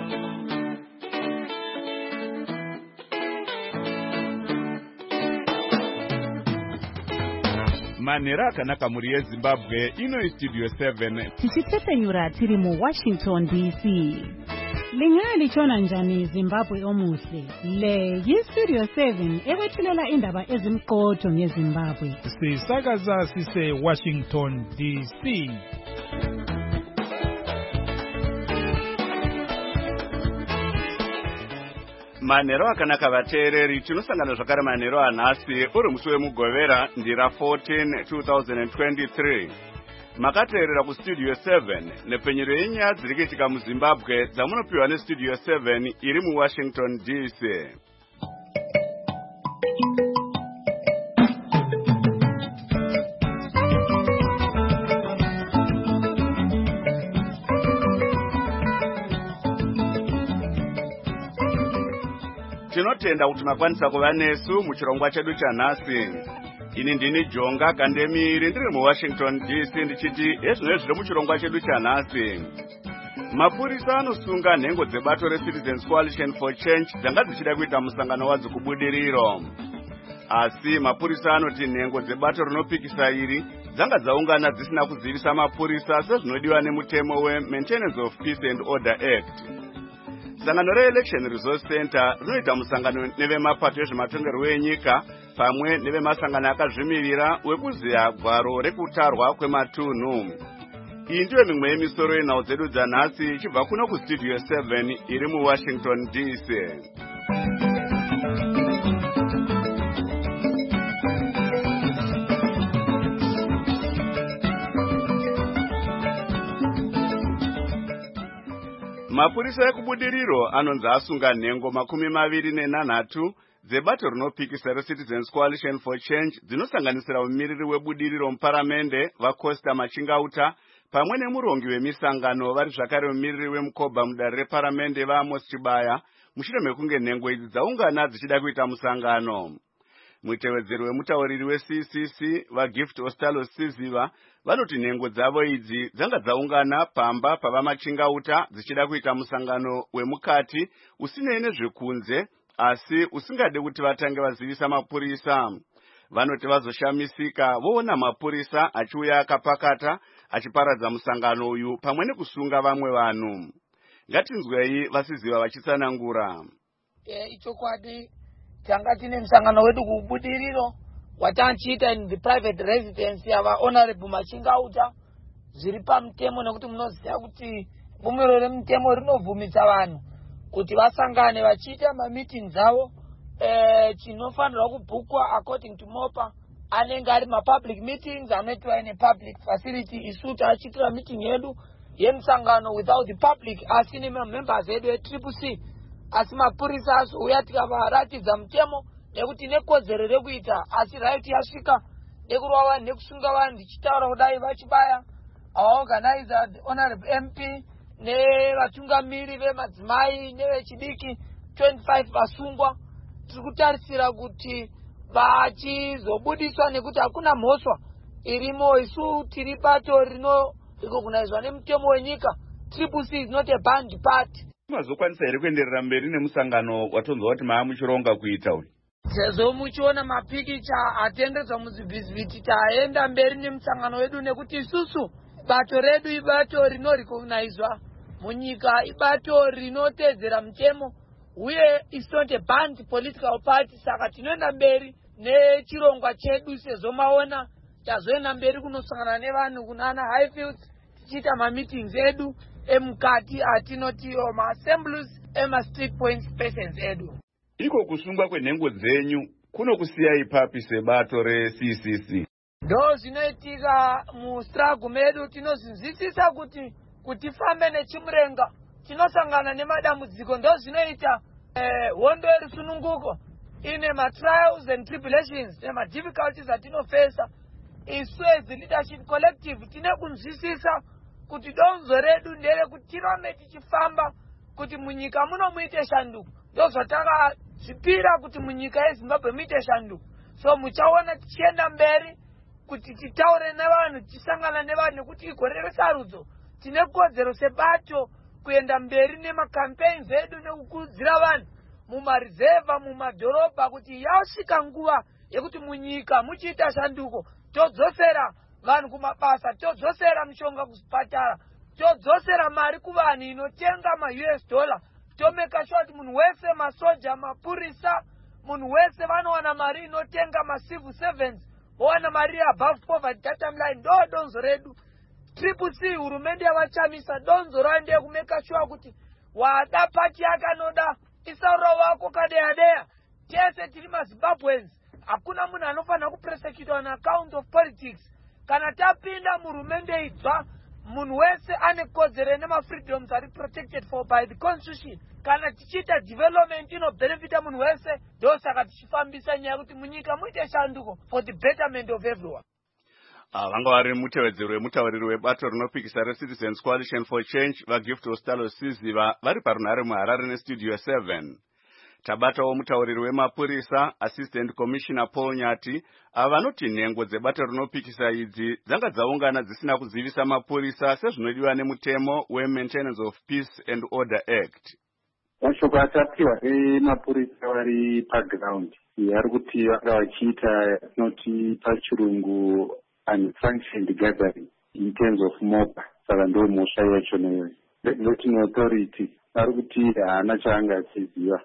Manera akanaka muri yeZimbabwe ino Studio 7 tichitepenyura tiri mu Washington DC. Lingali chona njani Zimbabwe omuhle. Le Studio 7 ewethulela indaba ezimqotho ngeZimbabwe. Sisakaza sise Washington DC. Manero akanaka vateereri tinosangana zvakare manero anhasi uri musi wemugovera ndira 14 2023. Makateerera kustudio 7 nepenyero yenyaya dziri kuitika muZimbabwe dzamunopiwa nestudio 7 iri muWashington DC. Tinotenda kuti makwanisa kuva nesu muchirongwa chedu chanhasi. Ini ndini Jonga Kandemiri ndiri muWashington DC ndichiti ezvinenge zviri muchirongwa chedu chanhasi. Mapurisa anosunga nhengo dzebato reCitizens Coalition for Change dzanga dzichida kuita musangano wadzo kubudiriro. Asi mapurisa anoti nhengo dzebato rinopikisa iri dzanga dzaungana dzisina kuzivisa mapurisa sezvinodiwa nemutemo weMaintenance of Peace and Order Act. Sangano re-Election Resource Center rinoita musangano nevemapato ezvematongerwo enyika pamwe nevemasangano akazvimirira wekuziya gwaro rekutarwa kwematunhu. Iyi ndiyo mimwe yemisoro yenhau dzedu dzanhasi ichibva kuno kustudio 7 iri muWashington DC. Mapurisa ekubudiriro anonzi asunga nhengo 23 dzebato rinopikisa reCitizens Coalition for Change dzinosanganisira mumiriri webudiriro muparamende vaCosta Machingauta pamwe nemurongi wemisangano vari zvakare mumiriri wemuKobha mudare reparamende vaAmos Chibaya mushure mekunge nhengo idzi dzaungana dzichida kuita musangano. Mutevedzeri wemutauriri weCCC vaGift Ostalo Siziva vanoti nhengo dzavo idzi dzanga dzaungana pamba pavamachingauta dzichida kuita musangano wemukati usinei nezvekunze asi usingade kuti vatange vazivisa mapurisa. Vanoti vazoshamisika voona mapurisa achiuya akapakata achiparadza musangano uyu pamwe nekusunga vamwe vanhu. Ngatinzwei vaSiziva vachitsanangura. Ichokwadi tanga tine musangano wedu kubudiriro watanchiita in the private residence yava honorable Machingauta zviri pamutemo nekuti munoziva kuti bumiro remutemo rinovhumisa vanhu kuti vasangane vachiita mameetings avo chinofanirwa kubhukwa according to MOPA anenge ari mapublic meetings anoitwa in a public facility. Isu tachiitira meeting yedu yemusangano without the public asi nemembers edu eCCC asi mapurisa azouya tikavaratidza mutemo nekuti nekodzero rekuita asi right yasvika nekurwa vanhu nekusunga vanhu ndichitaura kudai vachibaya organized honorable MP nevatungamiri vemadzimai nevechidiki 25 vasungwa. Tiri kutarisira kuti vachizobudiswa nekuti hakuna mhosva irimo. Isu tiri bato rinorecognizwa nemutemo wenyika. CCC is not a banned party. Mazokwanisa here kuenderera mberi nemusangano watonzwa kuti maamuchironga kuita uyu. Sezvo muchiona mapikicha atendedzwa muzvivhiti taenda mberi nemusangano wedu nekuti isusu bato redu ibato rinorecognizwa munyika, ibato rinotedzera mutemo uye is not a banned political party. Saka tinoenda mberi nechirongwa chedu sezvo maona tazoenda mberi kunosangana nevanhu kunana Highfields tichiita mameetings edu emukati atinoti maassemblies emastreet point spaces edu. Iko kusungwa kwenhengo dzenyu kunokusiyai papi sebato reCCC? Ndo zvinoitika mustruggle medu. Tinozvinzwisisa kuti tifambe nechimurenga tinosangana nemadambudziko. Ndo zvinoita hondo yerusununguko ine matrials and tribulations nemadifficulties atinofesa. Isu as leadership collective tine kunzwisisa kuti donzo redu ndere kuti tirame tichifamba kuti munyika muno muite shanduko. Ndo zvatakazvipira kuti munyika yeZimbabwe muite shanduko. So muchaona tichienda mberi kuti titaure nevanhu, tisangana nevanhu kuti igore resarudzo tine kodzero sebato kuenda mberi nemacampaigns edu nekukurudzira vanhu mumarizevha mumadhorobha kuti yasvika nguva yekuti munyika muchiita shanduko todzosera vanhu kumabasa, todzosera mishonga kuzvipatara, todzosera mari kuvanhu inotenga ma-US dollar, tomeka sure kuti munhu wese, masoja, mapurisa, munhu wese vanowana mari inotenga ma-civil servants vowana mari above poverty datum line. Ndo donzo redu. Triple C hurumende yavachamisa donzo rayo ndekumeka sure kuti wada pati yakanoda isaura wako kadeyadeya. Tese tiri maZimbabweans, hakuna munhu anofanira kupersecute on account of politics. Kana tapinda murumende idzva, munhu wese ane kodzero nemafreedoms ari protected for by the constitution. Kana tichita development inobenefita munhu wese, ndosaka tichifambisa nyaya kuti munyika muite shanduko for the betterment of everyone. Vanga vari mutevedzeri wemutauriri webato rinopikisa reCitizens Coalition for Change vaGift Ostalo Siziva vari parunhare muHarare nestudio 7. Tabatawo mutauriri wemapurisa Assistant Commissioner Paul Nyati vanoti nhengo dzebato rinopikisa idzi dzanga dzaungana dzisina kuzivisa mapurisa sezvinodiwa nemutemo weMaintenance of Peace and Order Act. Mashoko atapiwa emapurisa vari paground ari kuti vanga vachiita noti pachirungu unsanctioned gathering in terms of mob. Saka ndo mhosva yacho neyo. Regulating authority ari kuti haana chaanga achiziva.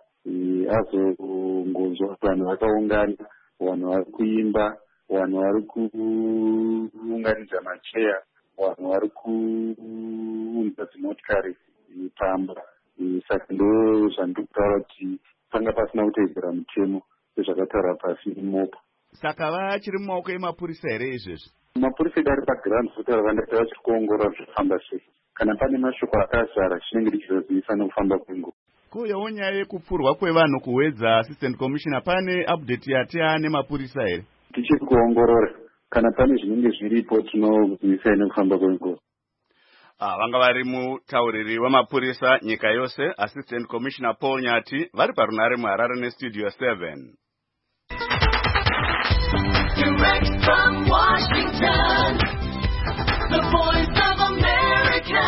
Azongonzwa vanhu vakaungana, vanhu vari kuimba, vanhu vari kuunganidza macheya, vanhu vari kuunza dzimotikari pamba. Saka ndo zvandikutaura kuti panga pasina kuteedzera mutemo sezvakataura pasi imopa. Saka vachiri mumaoko emapurisa here izvezvi? Mapurisa edu ari paground kutaura vandati vachiri kuongorora zvifamba sei. Kana pane mashoko akazara chinenge ndichizozivisa nekufamba kwenguva. Kuyewo nyaya yekupfurwa kwevanhu kuwedza Assistant Commissioner, pane update yati nemapurisa here? Tichiri kuongorora, kana pane zvinenge zviripo tinozivisa nekufamba kwenguva. Vanga vari mutauriri wemapurisa nyika yose Assistant Commissioner Paul Nyati vari parunhare muHarare nestudio 7. Direct from Washington, the voice of America.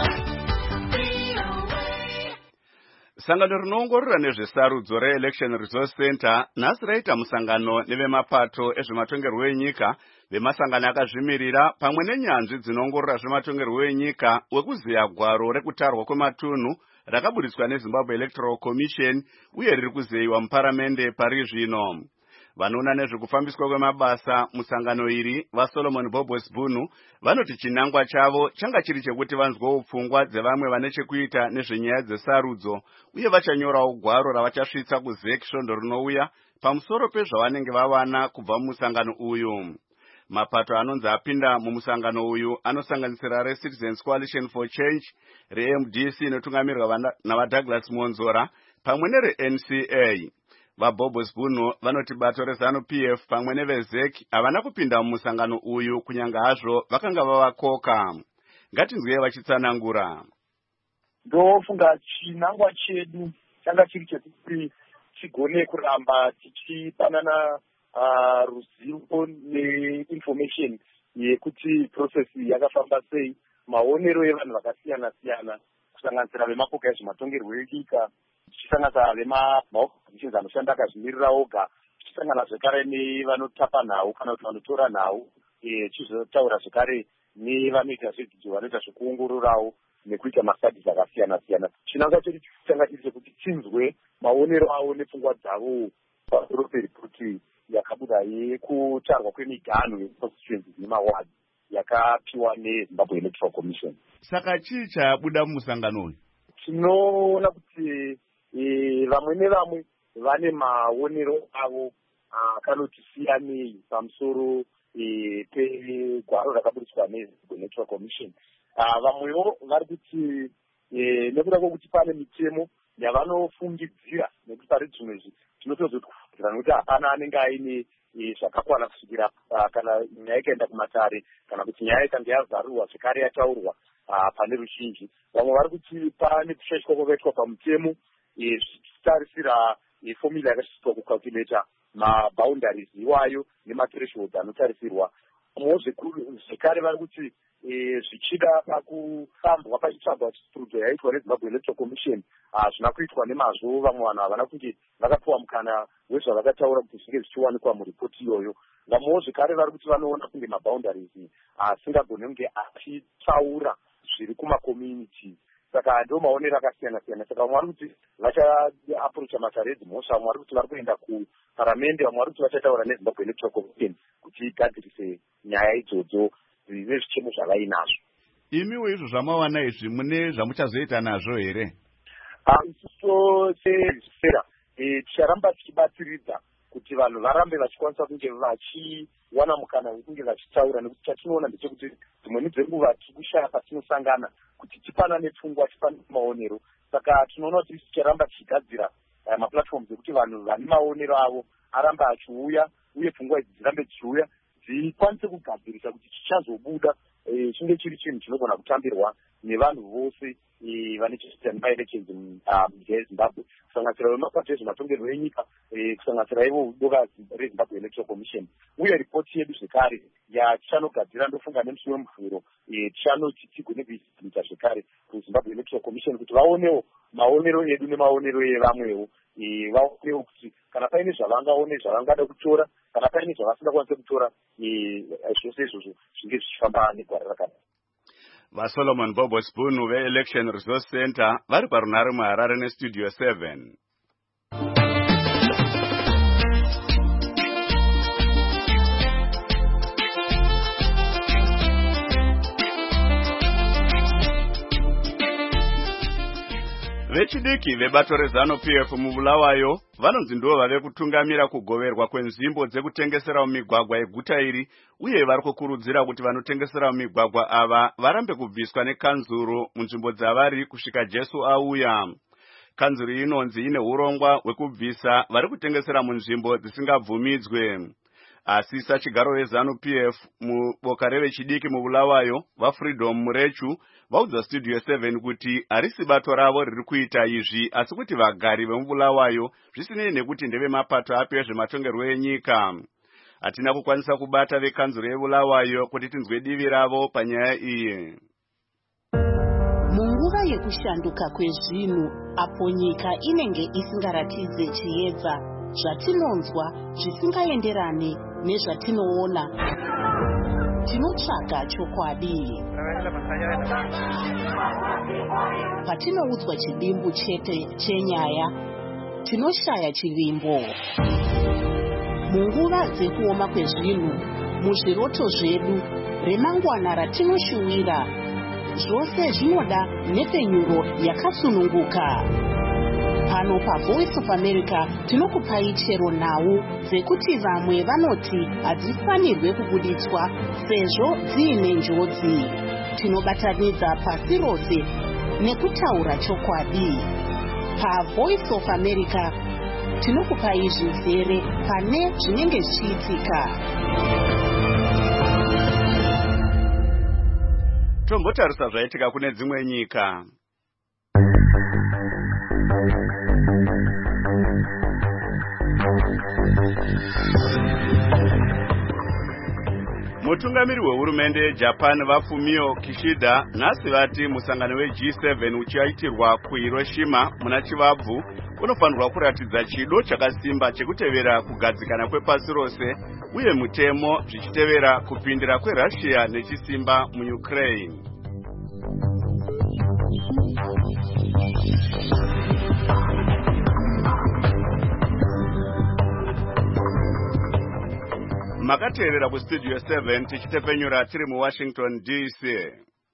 Sangano rinoongorora nezvesarudzo reElection Resource Center nhasi raita musangano nevemapato ezvematongerwo enyika, vemasangano akazvimirira pamwe nenyanzvi dzinoongorora zvematongerwo enyika wekuziya gwaro rekutarwa kwematunhu rakaburitswa neZimbabwe Electoral Commission uye riri kuzeyiwa muparamende pari zvino. Vanoona nezvekufambiswa kwemabasa musangano iri vaSolomon Bobos Bunu vanoti chinangwa chavo changa chiri chekuti vanzwewo pfungwa dzevamwe vane chekuita nezvenyaya dzesarudzo uye vachanyorawo gwaro ravachasvitsa kuZEC svondo rinouya pamusoro pezvavanenge vawana kubva mumusangano uyu. Mapato anonzi apinda mumusangano uyu anosanganisira reCitizens Coalition for Change, reMDC inotungamirirwa navaDouglas Monzora pamwe nereNCA. VaBobos Bunu vanoti bato reZANU-PF pamwe neveZEC havana kupinda mumusangano uyu kunyanga hazvo vakanga vavakoka. Ngatinzwei vachitsanangura. Ndofunga chinangwa chedu changa chiri chekuti tigone kuramba tichipanana ruzivo neinformation yekuti process yakafamba sei, maonero evanhu vakasiyana siyana kusanganisira vemapoka ezvematongerwo enyika, tichisanganisa vemaorganizations anoshanda akazvimirira oga, tichisangana zvekare nevanotapa nhau kana kuti vanotora nhau, tichizotaura zvekare nevanoita zvedzidzo vanoita zvekuongororawo nekuita mastudies akasiyana siyana. Chinangwa chedu changa chiri chekuti tinzwe maonero avo nepfungwa dzavo pamusoro peripoti yakabuda yekutarwa kwemiganhu yeconstituencies nemawards yakapiwa neZimbabwe Electoral Commission. Saka chii chabuda mumusangano uyu? Tinoona kuti vamwe nevamwe vane maonero avo akanoti siyanei pamusoro pegwaro rakaburitswa neZimbabwe Electoral Commission. Vamwewo vari kuti nekuda kwokuti pane mitemo yavanofungidzira nekuti pari zvimwe tinotozotikufudzira nokuti hapana anenge aine zvakakwana kusvikira kana nyaya ikaenda kumatare kana kuti nyaya ikange yazarurwa zvekare yataurwa pane ruzhinji. Vamwe vari kuti pane kushaishwa kwakaitwa pamutemo zvichitarisira formula yakashandiswa kucalculata maboundaries iwayo nemathresholds anotarisirwa zvekare vari kuti zvichida pakufambwa pachitsvagwa chiturudzo yaitwa nezimbabwe electoral commission hazvina kuitwa nemazvo. Vamwe vanhu havana kunge vakapiwa mukana wezvavakataura kuti zvinge zvichiwanikwa muripoti iyoyo. Vamwewo zvekare vari kuti vanoona kunge maboundaries asingagone kunge achitsaura zviri kumakommunity. Saka ndo maonero akasiyana-siyana. Saka vamwe vari kuti vachaapproacha macharedzi mhosva, vamwe vari kuti vari kuenda kuparamende, vamwe vari kuti vachataura nezimbabwe electoral commission kuti igadzirise nyaya idzodzo nezvichemo zvavainazvo. Imiwo izvo zvamawana izvi mune zvamuchazoita nazvo here? Isuso sera ticharamba tichibatsiridza kuti vanhu varambe vachikwanisa kunge vachiwana mukana wekunge vachitaura, nekuti chatinoona ndechekuti dzimweni dzenguva tiri kushaya patinosangana kuti tipanane pfungwa, tipanane maonero. Saka tinoona kuti ticharamba tichigadzira maplatforms ekuti vanhu vane maonero avo aramba achiuya, uye pfungwa idzi dzirambe dzichiuya dzikwanise kugadzirisa kuti chichazobuda chinge chiri chinhu chinogona kutambirwa nevanhu vose vane chekuita nemaelections munyika yezimbabwe, kusanganisira vemapato ezvematongerwo enyika, kusanganisira ivo boka rezimbabwe electoral commission. Uye ripoti yedu zvekare yatichanogadzira ndofunga nemusi wemuvhuro tichanoti tigone kuita zvekare kuzimbabwe electoral commission kuti vaonewo maonero edu nemaonero evamwewo, vaonewo kuti kana paine zvavangaone zvavangada kutora, kana paine zvavasinga kwanise kutora, zvose izvozvo zvinge zvichifamba negwara rakadai. VaSolomon Bobo Spoon ve-Election Resource Center vari parunhare muHarare neStudio 7. Vechidiki vebato reZANU-PF muBulawayo vanonzi ndivo vave kutungamira kugoverwa kwenzvimbo dzekutengesera mumigwagwa yeguta iri, uye vari kukurudzira kuti vanotengesera mumigwagwa ava varambe kubviswa nekanzuru munzvimbo dzavari kusvika Jesu auya. Kanzuru inonzi ine urongwa hwekubvisa vari kutengesera munzvimbo dzisingabvumidzwe. Asi sachigaro weZANU-PF muboka revechidiki muBulawayo, vaFreedom Murechu vaudza Studio 7 kuti harisi bato ravo riri kuita izvi, asi kuti vagari vemuBulawayo, zvisinei nekuti ndeve mapato api ezvematongerwo enyika. Hatina kukwanisa kubata vekanzuru yeBulawayo kuti tinzwe divi ravo panyaya iyi. Munguva yekushanduka kwezvinhu, apo nyika inenge isingaratidze chiedza, zvatinonzwa zvisingaenderane nezvatinoona, tinotsvaga chokwadi. Patinoudzwa chidimbu chete chenyaya, tinoshaya chivimbo. Munguva dzekuoma kwezvinhu, muzviroto zvedu, remangwana ratinoshuwira, zvose zvinoda nhepfenyuro yakasununguka. Pano paVoice of America tinokupai chero nhau dzekuti vamwe vanoti hadzifanirwe kubuditswa sezvo dziine njodzi. Tinobatanidza pasi rose nekutaura chokwadi. PaVoice of America tinokupai zvizere pane zvinenge zvichiitika. Tombotarisa zvaitika kune dzimwe nyika. Mutungamiri wehurumende yeJapan vaFumio Kishida nhasi vati musangano weG7 uchaitirwa kuHiroshima muna Chivabvu unofanirwa kuratidza chido chakasimba chekutevera kugadzikana kwepasi rose uye mutemo zvichitevera kupindira kweRussia nechisimba muUkraine. Makateerera kuStudio 7 tichitepenyura tiri muWashington DC.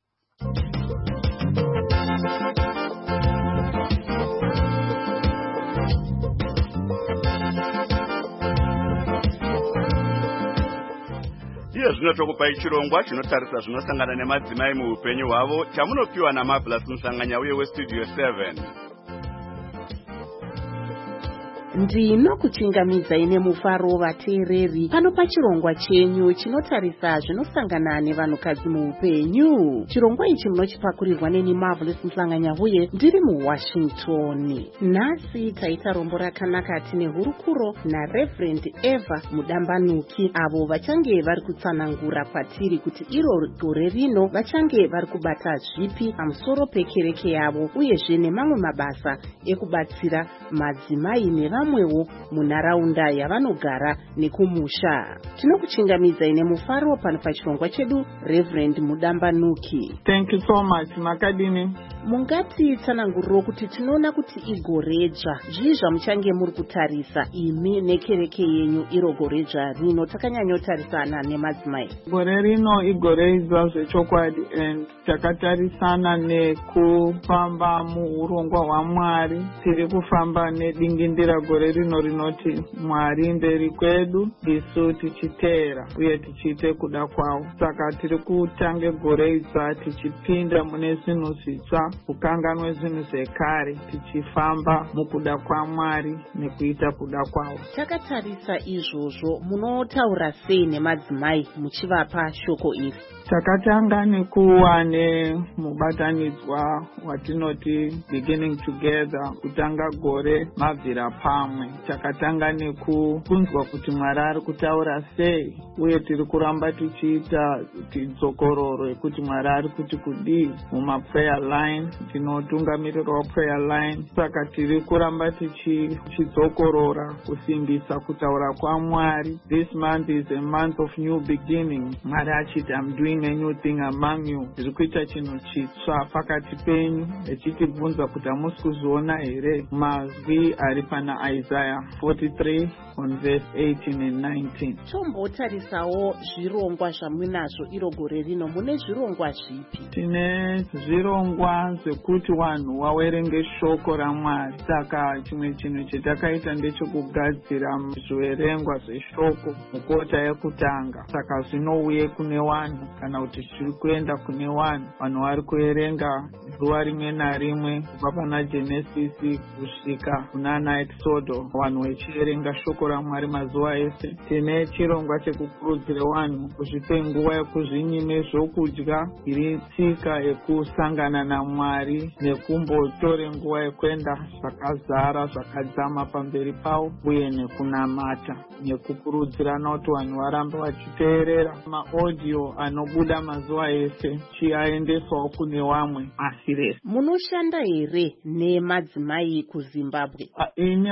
Iye zvino tokupai chirongwa chinotarisa zvinosangana nemadzimai muupenyu hwavo chamunopiwa naMarvelous Musanganya uye weStudio 7. ndinokuchingamidzai nemufaro vateereri pano pachirongwa chenyu chinotarisa zvinosangana nevanhukadzi muupenyu. Chirongwa ichi munochipakurirwa neni Marvelous Mhlanganya-Huye ndiri muWashington. Nhasi taita rombo rakanaka tine hurukuro naReverend Eva Mudambanuki, avo vachange vari kutsanangura kwatiri kuti iro gore rino vachange vari kubata zvipi pamusoro pekereke yavo uyezve nemamwe mabasa ekubatsira madzimai nevamwewo munharaunda yavanogara nekumusha. Tinokuchingamidzai nemufaro pano pachirongwa chedu, Reverend Mudambanuki. Thank you so much. Makadini. Mungati tsananguriro kuti tinoona kuti igoredzva zvii zvamuchange muri kutarisa imi nekereke yenyu iro goredzva rino takanyanyotarisana nemadzimai? Gore rino igoredzva zvechokwadi, and takatarisana nekufamba muurongwa hwaMwari. Tiri kufamba nedingindira gore rino rinoti Mwari mberi kwedu isu tichiteera uye tichiite kuda kwawo. Saka tiri kutange goredzva tichipinda mune zvinhu zvitsva, kukanganwe zvinhu zvekare, tichifamba mukuda kwaMwari nekuita kuda kwawo. Takatarisa izvozvo, munotaura sei nemadzimai muchivapa shoko iri? Takatanga nekuva nemubatanidzwa watinoti beginning together, kutanga gore mabvira pamwe. Takatanga nekunzwa kuti Mwari ari kutaura sei, uye tiri kuramba tichiita tidzokororo yekuti Mwari ari kuti kudii mumaprayer line. Tinotungamirira waprayer line, saka tiri kuramba tichidzokorora kusimbisa kutaura kwaMwari. This month is a month of new beginning. Mwari achiti I'm doing a new thing among you. Ndiri kuita chinhu chitsva pakati penyu, echitibvunza kuti hamusi kuzviona here mazwi ari pana Isaiah 43 on verse 18 and 19. Tombotarisawo zvirongwa zvamunazvo iro gore rino. Mune zvirongwa zvipi? Tine zvirongwa zvekuti vanhu vawerenge shoko raMwari. Saka chimwe chinhu chetakaita ndechekugadzira zviverengwa zveshoko mukota yekutanga. Saka zvinouye kune vanhu, kana kuti zviri kuenda kune vanhu vari kuverenga zuva rimwe narimwe kubva pana Genesis kusvika kunana Exodo, vanhu vechiverenga shoko raMwari mazuva ese. Tine chirongwa chekukurudzira vanhu kuzvipe nguva yekuzvinyime zvokudya, iri tsika yekusangana naMwari nekumbotore nguva yekuenda zvakazara zvakadzama pamberi pavo uye nekunamata, nekukurudzirana kuti vanhu varambe vachiteerera maaudio anobuda mazuva ese chiaendeswawo kune vamwe asi rese. Munoshanda here nemadzimai kuZimbabwe? Ini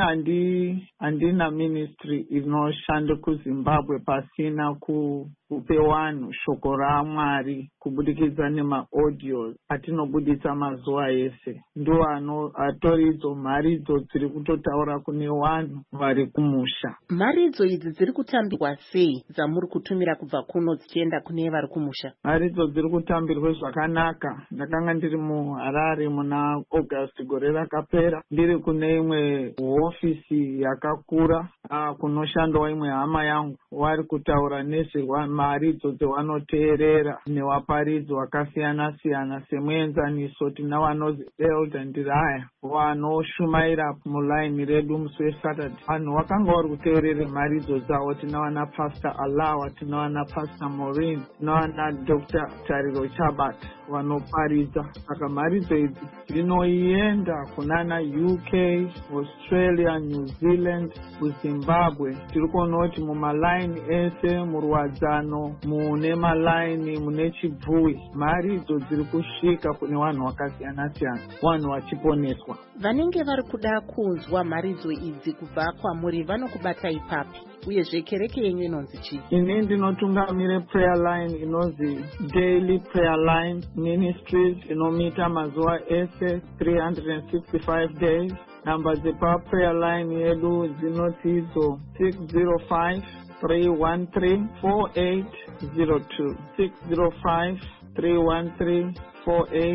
handina ministry inoshanda kuZimbabwe pasina kupe vanhu shoko raMwari kubudikidza nemaaudio atinobudisa mazuva ese. Ndo atoridzo mharidzo dziri kutotaura kune vanhu vari kumusha. Mharidzo idzi dziri kutambirwa sei dzamuri kutumira kubva kuno dzichienda kune vari kumusha? Mharidzo dziri kutambirwa zvakanaka. Ndakanga ndiri muHarare muna August gore rakapera, ndiri kune imwe hofisi yakakura kunoshandawo imwe hama yangu, vari kutaura nezvemharidzo dzavanoteerera nevaparidzo vakasiyana siyana semuenzaniso. Tina vanozi Elder Ndiraya vanoshumaira mulaini redu musi weSaturday. Vanhu vakanga vari kuteerera mharidzo dzavo. Tina vana Pastor Alawa, tina vana Pastor Maureen, tina vana Dr. Tariro Chabat vanoparidza. Saka mharidzo idzi dzinoenda kunana UK, Australia, New Zealand, kuZimbabwe. Tiri kuona kuti mumalaini ese, muruwadzano, mune malaini, mune chibvuwi, mharidzo dziri kusvika kune vanhu vakasiyana siyana, vanhu vachiponeswa. Vanenge vari kuda kunzwa mharidzo idzi kubva kwamuri vanokubata ipapi? Uyezve kereke yenyu inonzi chii? Ini ndinotungamire prayer line inonzi Daily Prayer Line Ministries, inomita mazuva ese 365 days. Namba dzepaprayer line yedu dzinoti idzo 605-313-4802,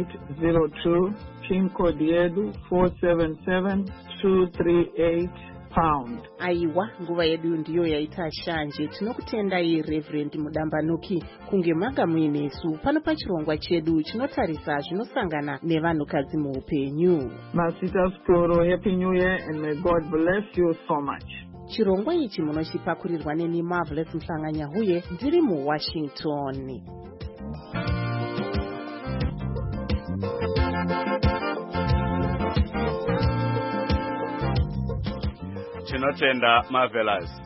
605-313-4802. Pin code yedu 477-238 pound. aiwa nguva yedu ndiyo yaita shanje. Tinokutendai Reverend Mudambanuki kunge manga muinesu pano pachirongwa chedu chinotarisa zvinosangana nevanhukadzi muupenyu. Masita Skoro, Happy New Year and may God bless you so much. Chirongwa ichi munochipakurirwa neni Marvelous Mhlanganyahuye ndiri muWashington. Tinotenda Marvelous.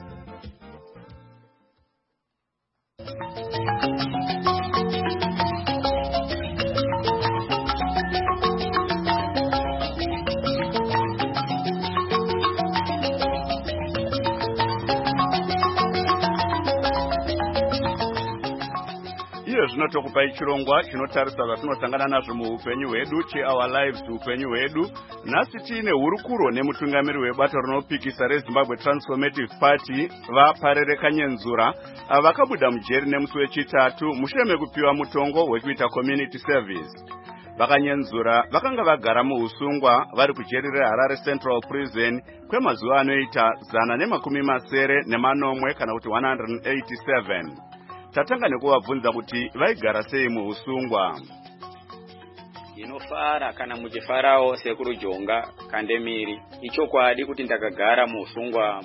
Zvinotokupai chirongwa chinotarisa zvatinosangana nazvo muupenyu hwedu cheour lives upenyu hwedu. Nhasi tiine hurukuro nemutungamiri webato rinopikisa reZimbabwe Transformative Party vaParere Kanyenzura vakabuda mujeri nemusi wechitatu mushure mekupiwa mutongo wekuita community service. Vakanyenzura vakanga vagara muusungwa vari kujeri reHarare Central Prison kwemazuva anoita 180 kana kuti 187. Tatanga nekuvabvunza kuti vaigara sei muusungwa. Inofara kana muchifarawo sekuru Jonga Kandemiri. Ichokwadi kuti ndakagara muusungwa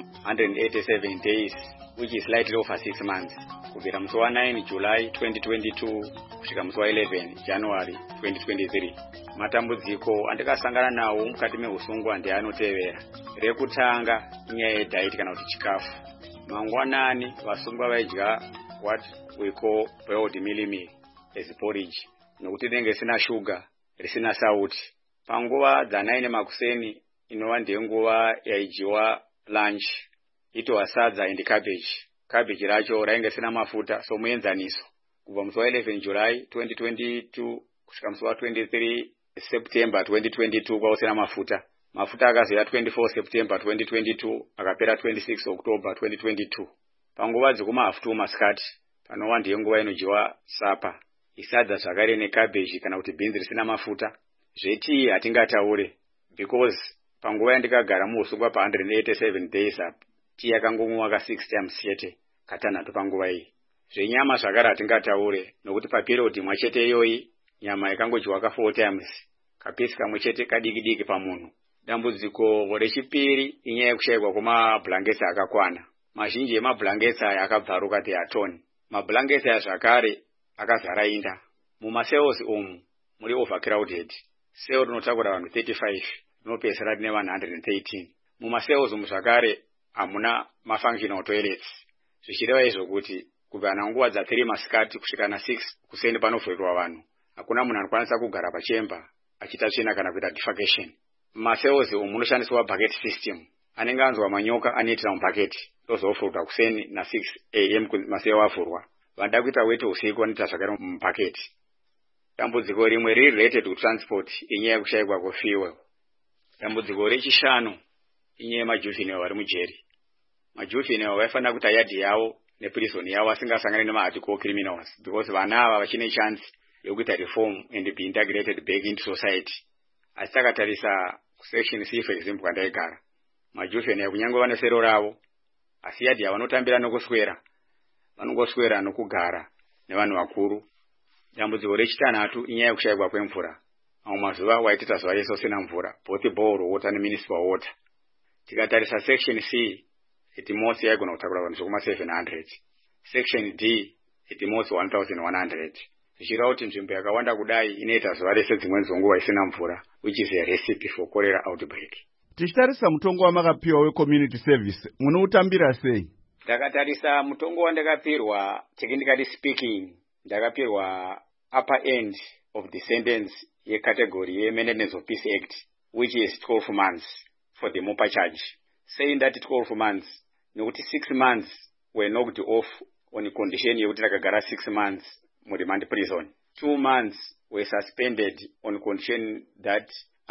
187 days, which is slightly over 6 months. Kubvira musi wa 9 July 2022 kusvika musi wa 11 January 2023. Matambudziko andikasangana nawo mukati meusungwa ndianotevera. Rekutanga inyaya yediet kana kuti chikafu. Mangwanani vasungwa vaidya what we call boiled mealie as porridge, nokuti denge sina sugar, risina sauti. Panguva dza9 makuseni inova ndenguva yaidyiwa lunch, ito sadza and cabbage. Cabbage racho rainge sina mafuta, so muenzaniso. Kubva musi wa 11 July 2022 kusvika musi wa 23 September 2022 kwausina mafuta. Mafuta akazoya 24 September 2022 akapera 26 October 2022. Panguva dzekuma half 2 masikati panova ndenguva inodyiwa sapa, isadza zvakare necabbage kana kuti beans risina mafuta. Zveti hatingataure because panguva yandikagara muusungwa pa 187 days up tii yakangomwiwa ka 6 times chete katanhatu panguva iyi. Zvenyama zvakare hatingataure nokuti paperiod imwe chete iyoyi nyama yakangodyiwa ka 4 times, kapisi kamwe chete kadiki pamunhu. Dambudziko rechipiri inyaya yekushayikwa kwemablankets akakwana. Mazhinji emablankets aya akabvaruka teatoni. Mablankets aya zvakare akazara inda. Mumasales umu muri overcrowded. Sale rinotakura vanhu 35 rinopesera rine vanhu 113. Mumasales umu zvakare hamuna mafunctional toilets. Zvichireva izvo kuti kubva nanguva dza3 masikati kusvika na6 kuseni panovhurirwa vanhu. Hakuna munhu anokwanisa kugara pachemba achita tsvina kana kuita defecation. Mumasales umu munoshandiswa bucket system. Anenge anzwa manyoka anoitira mubhaketi ndozofurwa kuseni na 6 am maseo avhurwa. Vanoda kuita weti usiku vanoita zvakare mubhaketi. Dambudziko rimwe riri related to transport inyaya yekushayikwa kwefuel. Dambudziko rechishanu inyaya yemajuvenile vari mujeri. Majuvenile vaifanira kuita yadhi yavo neprison yavo asingasangani nemahardcore criminals because vana ava vachine chance yekuita reform and be integrated back into society. Asi takatarisa section C for example kandaigara, majuvenile kunyange vane sero ravo asi yadhi yavanotambira nokuswera, vanongoswera nokugara nevanhu vakuru. Dambudziko rechitanhatu inyaya yekushayikwa kwemvura. Mamwe mazuva waitita zuva rese usina mvura, both borehole water nemunicipal water. Tikatarisa section C at most yaigona kutakura vanhu zvekuma 700. Section D at most 1100. Zvichireva kuti nzvimbo yakawanda kudai inoita zuva rese dzimweni dzenguva isina mvura, which is a recipe for cholera outbreak. Tichitarisa mutongo wamakapiwa wecommunity service, munoutambira sei? Ndakatarisa mutongo wandakapirwa, technically speaking, ndakapirwa upper end of the sentence yecategory ye-Maintenance of Peace Act, which is 12 months for the MOPA charge. Saying that 12 months, nokuti 6 months were knocked off on condition yekuti ndakagara 6 months muremand prison. 2 months were suspended on condition that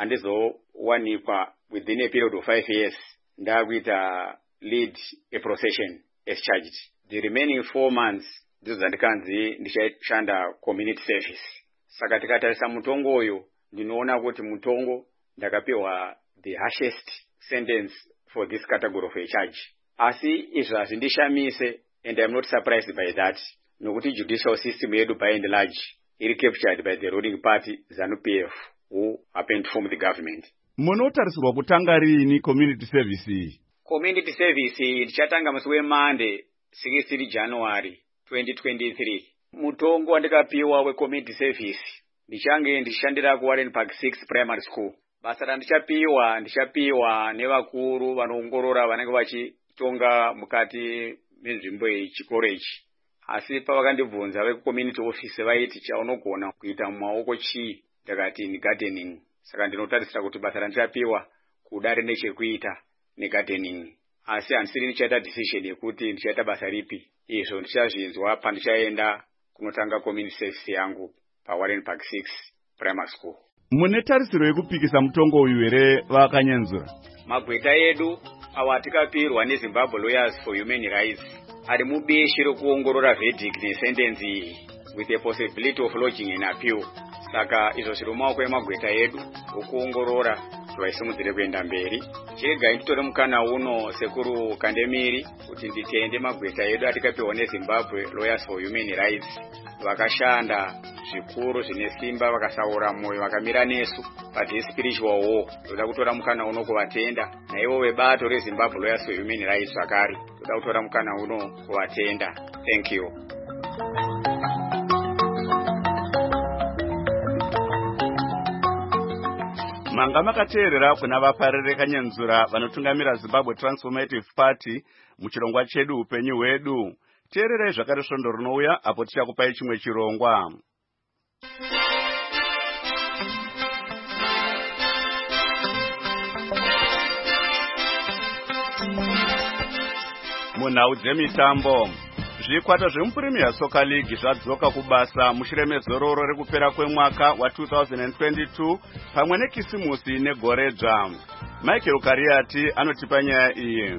andizowanikwa within a period of 5 years ndakuita lead a procession as charged. The remaining 4 months ndizo zandikanzi ndichashanda community service. Saka tikatarisa mutongo uyu ndinoona kuti mutongo ndakapiwa the harshest sentence for this category of a charge. Asi izvo hazvindishamise, and I'm not surprised by that. Nokuti judicial system yedu by and large iri captured by the ruling party ZANU-PF, who happened to form the government. Munotarisirwa kutanga rini community service? Community service ichatanga musi weMonday 16 January 2023. Mutongo wandikapiwa we community service ndichange ndishandira ku Warren Park 6 Primary School. Basa randichapiwa nevakuru vanoongorora vanenge vachitonga mukati menzvimbo yechikoro ichi. Asi pavakandibvunza ve community office vaiti chaunogona kuita mumaoko chii, ndakati ni gardening. Saka ndinotarisira kuti basa randichapiwa kudare nechekuita negardening. Asi handisiri ndichaita decision yekuti ndichaita basa ripi. Izvo ndichazvinzwa pandichaenda kunotanga community service yangu pa Warren Park 6 Primary School. Mune tarisiro yekupikisa mutongo uyu here vakanyenzura? Magweta edu awatikapirwa neZimbabwe Lawyers for Human Rights ari mubishi rekuongorora verdict nesentence iyi with a possibility of lodging an appeal. Saka izvo zviri mumaoko emagweta edu okuongorora vaisimudzire kuenda mberi. Chirega nditore mukana uno sekuru Kandemiri kuti nditende magweta edu atikapiwa neZimbabwe Lawyers for Human Rights vakashanda zvikuru zvine simba, vakasaura moyo, vakamira nesu pa spiritual war. Toda kutora mukana uno kuvatenda, naivo vebato reZimbabwe Lawyers for Human Rights zvakare toda kutora mukana uno kuvatenda. Thank you. Manga makateerera kuna vaparire kanyenzura vanotungamira Zimbabwe Transformative Party muchirongwa chedu upenyu hwedu. Teererai zvakare svondo rinouya apo tichakupai chimwe chirongwa. Munhau dzemitambo, zvikwata zvemuPremier Soccer League zvadzoka kubasa mushure mezororo rekupera kwemwaka wa2022 pamwe nekisimusi negoredzva. Michael Kariati anotipa nyaya iyi.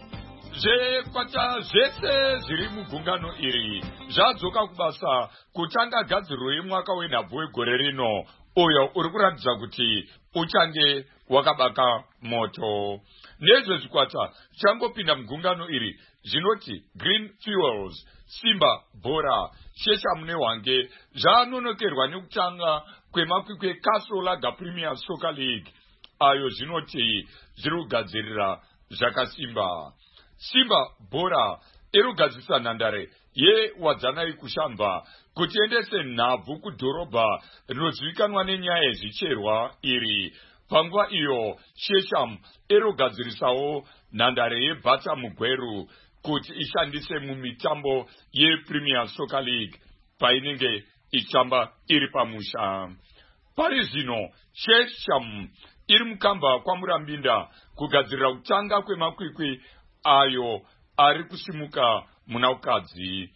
Zvekwata zvese zviri mugungano iri zvadzoka kubasa kutanga gadziriro yemwaka wenhabvu wegore rino, uyo uri kuratidza kuti uchange wakabaka moto. Nezve zvikwata changopinda mugungano iri zvinoti Green Fuels, Simba Bora, Sheshamu neHwange zvanonokerwa nekutanga kwemakwikwi eCastle Lager Premier Soccer League, ayo zvinoti zviri kugadzirira zvakasimba. Simba Bora iri kugadzirisa nhandare yeWadzanai kushamba kuti endese nhabvu kudhorobha rinozivikanwa nenyaya yezvicherwa iri. Panguva iyo Sheshamu iri kugadzirisawo nhandare yeBata Mugweru kuti ishandise mumitambo yePremier Soccer League painenge ichitamba iri pamusha. Pari zvino Sheshamu iri mukamba kwaMurambinda kugadzirira kutanga kwemakwikwi ayo ari kusimuka muna ukadzi.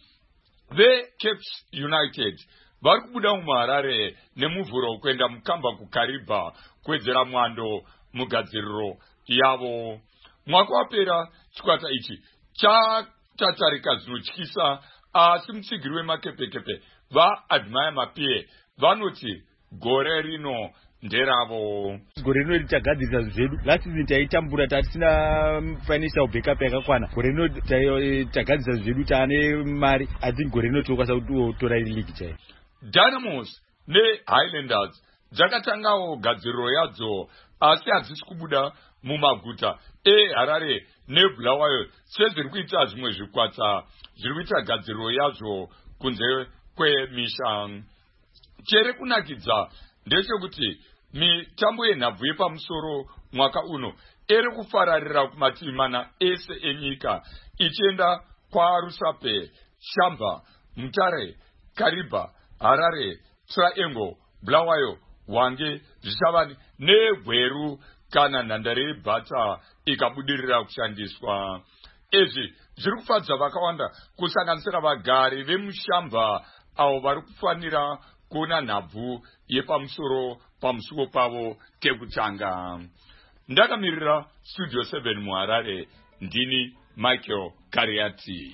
VeCaps United vari kubuda muHarare nemuvhuro kuenda mukamba kuKariba kuwedzera mwando mugadziriro yavo. Mwaka wapera chikwata ichi chatatarika zvinotyisa, asi mutsigiri wemakepekepe vaAdmire Mapie vanoti gore rino nderavo. Gore rino tichagadzirisa zvedu. Last season taitambura tatisina financial backup yakakwana. Gore rino tagadzirisa zvedu taane mari, asi gore rino tokwanisa kutora league chaiyo. Dynamos neHighlanders dzakatangawo gadziriro yadzo, asi hadzisi kubuda mumaguta eHarare neBulawayo sezviri kuita zvimwe zvikwata zviri kuita gadziriro yazvo kunze kwemisha. Chere kunakidza ndechekuti mitambo yenhabvu yepamusoro mwaka uno iri kufararira kumativi mana ese enyika, ichienda kwaRusape, Shamba, Mutare, Kariba, Harare, Triangle, Bulawayo, Hwange zvichava neHweru kana nhandare yeBata ikabudirira kushandiswa. Izvi zviri kufadza vakawanda kusanganisira vagari vemushamba avo vari kufanira kuona nhabvu yepamusoro pamusuwo pavo kekutanga. Ndakamirira Studio 7 muHarare, ndini Michael Kariati.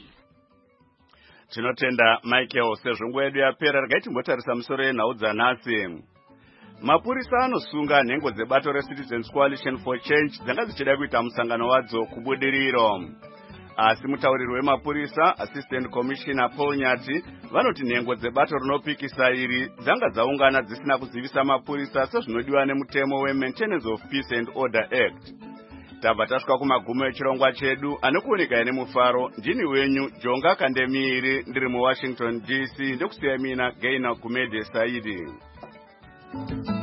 Tinotenda Michael, sezvo nguva yedu yapera regai timbotarisa musoro yenhau dzanhasi. mapurisa anosunga nhengo dzebato reCitizens Coalition for Change dzanga dzichida kuita musangano wadzo kubudiriro. Asi mutauriri wemapurisa Assistant Commissioner Paul Nyati vanoti nhengo dzebato rinopikisa iri dzanga dzaungana dzisina kuzivisa mapurisa sezvinodiwa nemutemo weMaintenance of Peace and Order Act. Tabva tasvika kumagumo echirongwa chedu anokuoneka nemufaro. Ndini wenyu Jonga Kandemiri ndiri muWashington DC, ndokusiya mina Gaina Gumede Saidi.